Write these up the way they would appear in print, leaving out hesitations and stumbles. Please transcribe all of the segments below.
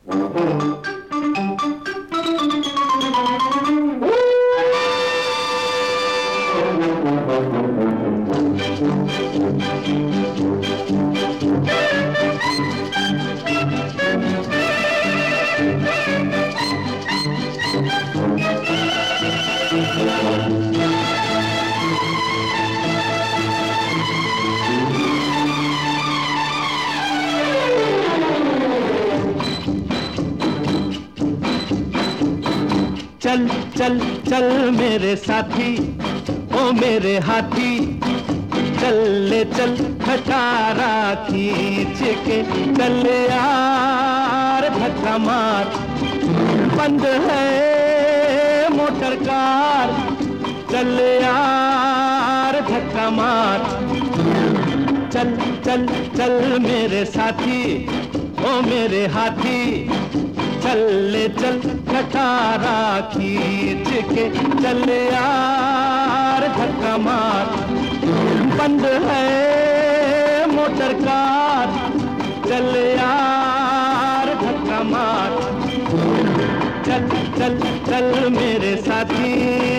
चल चल चल मेरे साथी, ओ मेरे हाथी, चल ले चल खटारा खींच के, चल यार धक्का मार, बंद है मोटर कार, चल यार धक्का मार। चल चल चल मेरे साथी, ओ मेरे हाथी, चल ले चल खटारा खींच के, चल यार धक्का मार, बंद है मोटर कार, चल यार धक्का मार। चल चल चल मेरे साथी।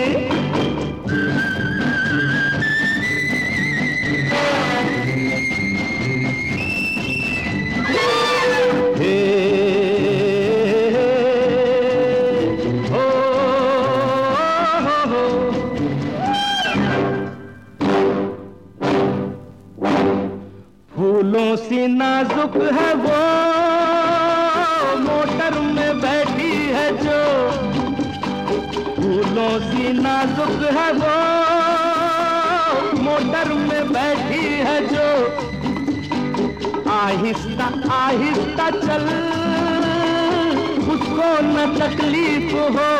फूलों सी नाजुक है वो, मोटर में बैठी है जो, फूलों सी नाजुक है वो, मोटर में बैठी है जो, आहिस्ता आहिस्ता चल, उसको न तकलीफ हो,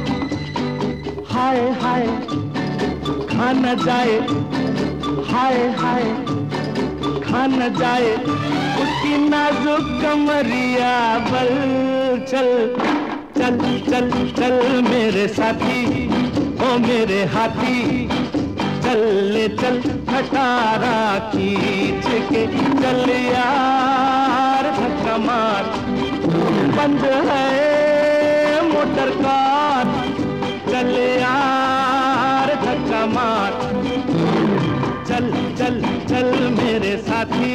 हाय हाय खा न जाए, हाय हाय खा न जाए उसकी नाजुक कमरिया बल। चल चल चल चल मेरे साथी, ओ मेरे हाथी, चल ले चल खटारा खींच के, चल यार धक्का मार, बंद है मोटर कार, चल यार धक्का मार। चल चल चल मेरे साथी।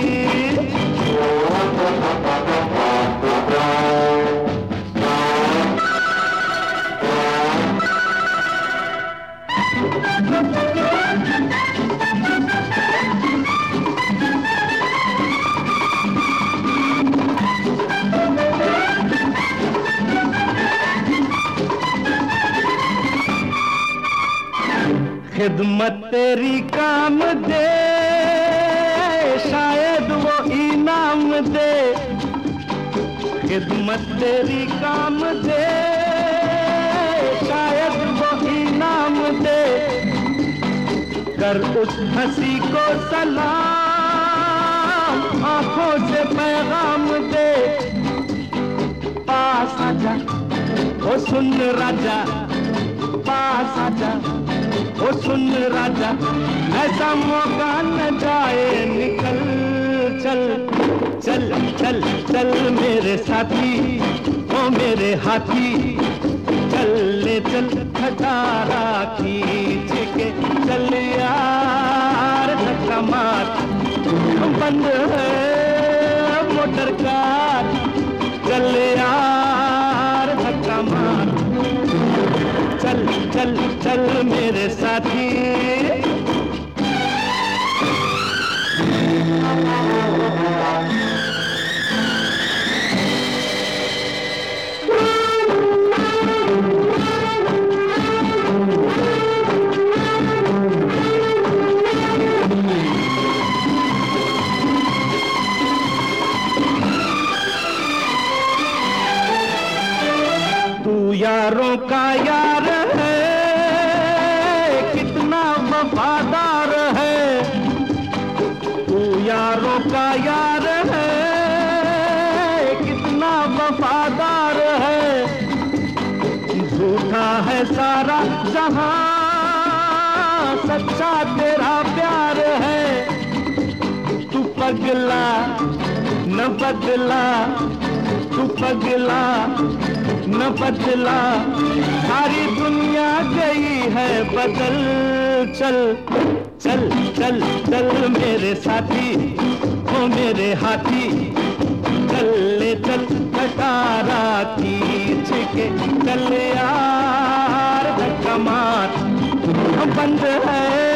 खिदमत तेरी काम दे, शायद वो इनाम दे, खिदमत तेरी काम दे, शायद वो इनाम दे, कर उस हंसी को सलाम, आंखों से पैगाम दे, पास आजा ओ सुन राजा, पास आजा ओ सुन राजा, ऐसा मौका न जाए निकल। चल चल चल चल मेरे साथी, ओ मेरे हाथी, चल ले चल खटारा खींच के, चल यार धक्का मार, बंद है मोटर कार, चल यार धक्का मार। चल चल चल मेरे साथी। तू यारों का यार है, कितना वफादार है, तू यारों का यार है, कितना वफादार है, झूठा है सारा जहां, सच्चा तेरा प्यार है, तू पगला न बदला, तू पगला न बदला, सारी दुनिया गई है बदल। चल चल चल चल मेरे साथी, ओ मेरे हाथी, चल ले चल खटारा खींच के, चल यार धक्का मार, बंद है